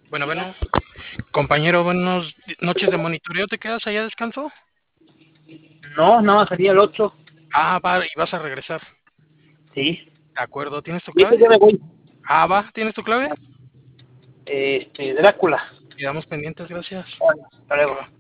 Bueno, compañero, buenas noches de monitoreo. ¿Te quedas allá a descanso? No, no, sería el 8. Y vas a regresar. Sí. De acuerdo, ¿tienes tu Ahorita clave? ya me voy. ¿Tienes tu clave? Drácula. Quedamos pendientes, gracias. Bueno, hasta Que luego. va.